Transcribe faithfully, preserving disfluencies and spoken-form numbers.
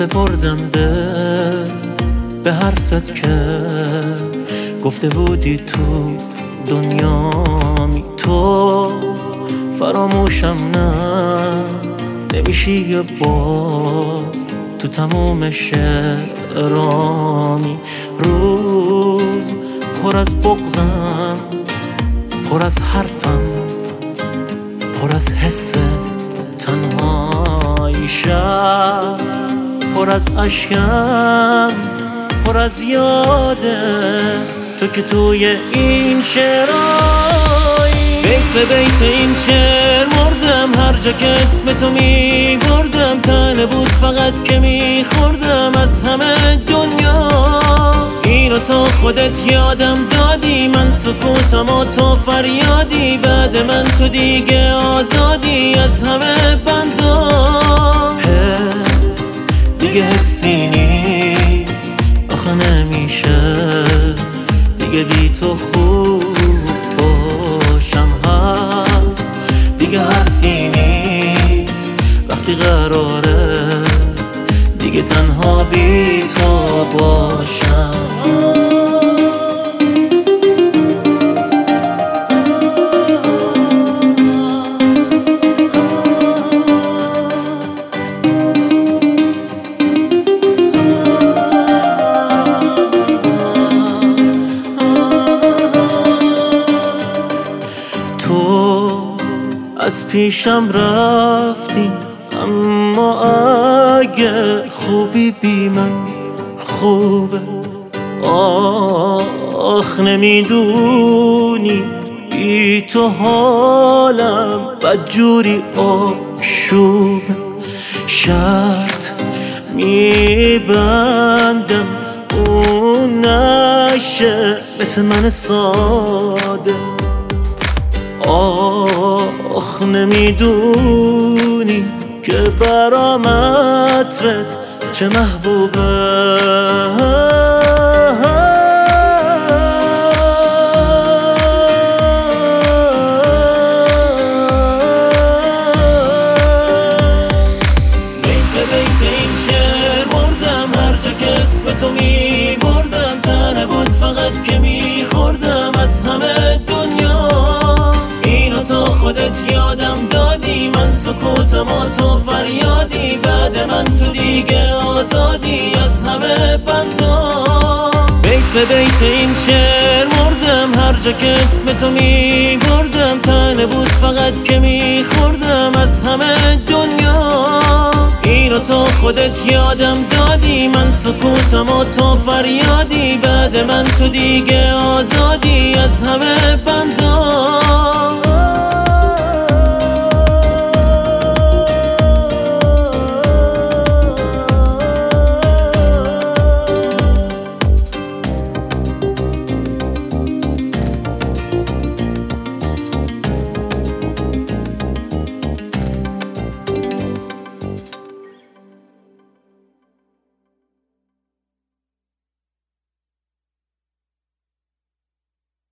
سپردم دل به حرفت که گفته بودی تو دنیامی، تو فراموشم نه نمیشی یه باز تو تموم شعرامی. روز پر از بغضم، پر از حرفم، پر از حس تنهایی، شب پر از اشکم، پر از یاده تو که توی این شعرایی. بیت به بیت این شعر مردم، هر جا که اسم تو می بردم تنه بود فقط که می خوردم از همه دنیا. اینو تو خودت یادم دادی، من سکوتم و تو فریادی، بعد من تو دیگه آزادی از همه بندا. حس دیگه حسی نیست، آخه نمیشه دیگه بی تو خوب باشم. هم دیگه حرفی نیست وقتی قراره دیگه تنها بی تو باشم. از پیشم رفتی اما اگه خوبی بی من خوبه. آخ نمیدونی بی تو حالم بدجوری آشوبه. شرط میبندم اون نشه مثل من ساده. آخ نمیدونی که برام عطرت چه محبوبه. بیت به بیت این شعر مردم، هر جا که اسم تو می بردم تنه بود فقط که می خوردم از همه دنیا. اینو تو خودت یادم دادی، من سکوتم و تو فریادی، بعد من تو دیگه آزادی از همه بندا. بیت به بیت این شعر مردم، هر جا که اسم تو می بردم تنه بود فقط که می خوردم از همه دنیا. اینو تو خودت یادم دادی، من سکوتم و تو فریادی، بعد من تو دیگه آزادی از همه بندا.